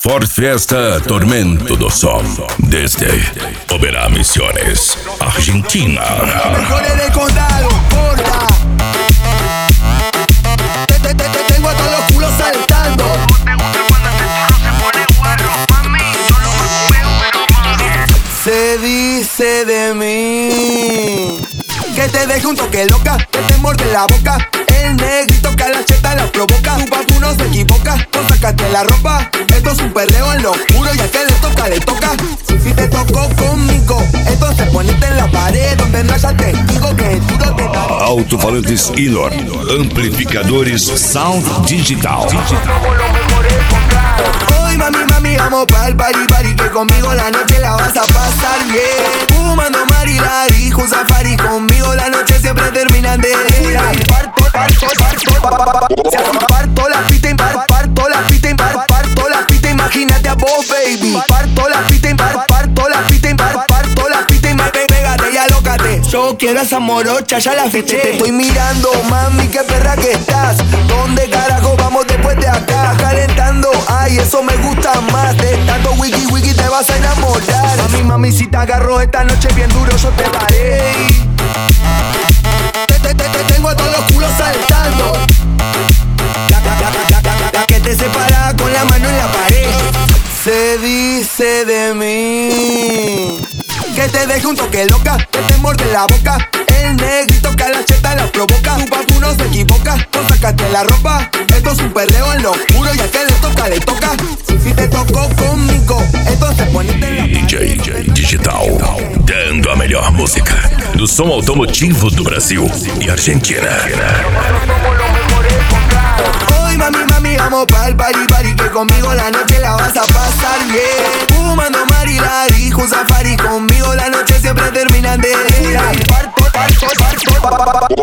Ford Fiesta Tormento do Sol, desde Oberá Misiones, Argentina. Mejores del condado, corta. Tengo a todos los culos saltando. ¿Te gusta cuando este churro se pone guarro? Mami, yo lo veo pero malo. Se dice de mí que te deje un toque loca, que te muerde la boca. El negrito que a la cheta la provoca. Tu papu no se equivoca, no sacaste la ropa. Esto es un perreo en lo oscuro y al que le toca, le toca. Si te tocó conmigo, entonces ponete en la pared donde no haya testigo que el duro te da. Alto-falantes Inor, amplificadores Sound Digital. Hoy mami, vamos pa'l party, que conmigo la noche la vas a pasar bien. Fumando Marilari, con Safari, conmigo la noche siempre terminan de ir. Parto la pista y parto la pista y parto la pista, imagínate a vos, baby. Parto la pista y parto la pista y parto la pista y pégate y alócate. Yo quiero esa morocha, ya la fiché. Te estoy mirando, mami, qué perra que estás. ¿Dónde carajo vamos después de acá? Calentando, ay, eso me gusta más. De tanto wiki te vas a enamorar. Mami, si te agarro esta noche bien duro, yo te daré. Tengo a todos los culos saltando. La que te separa con la mano en la pared. Se dice de mí que te deje un toque loca, que te muerde la boca. El negrito que a la cheta la provoca. Tu papu no se equivoca, no sacaste la ropa. Esto es un perreo en lo oscuro y al que le toca, le toca. Si te tocó conmigo, entonces ponete en la DJ Digital, dando a melhor música do som automotivo do Brasil e Argentina. Hoy mami, vamos pa'l party, que conmigo la noche la vas a pasar bien. Fumando Marilari, con Safari, conmigo la noche siempre terminan de ir.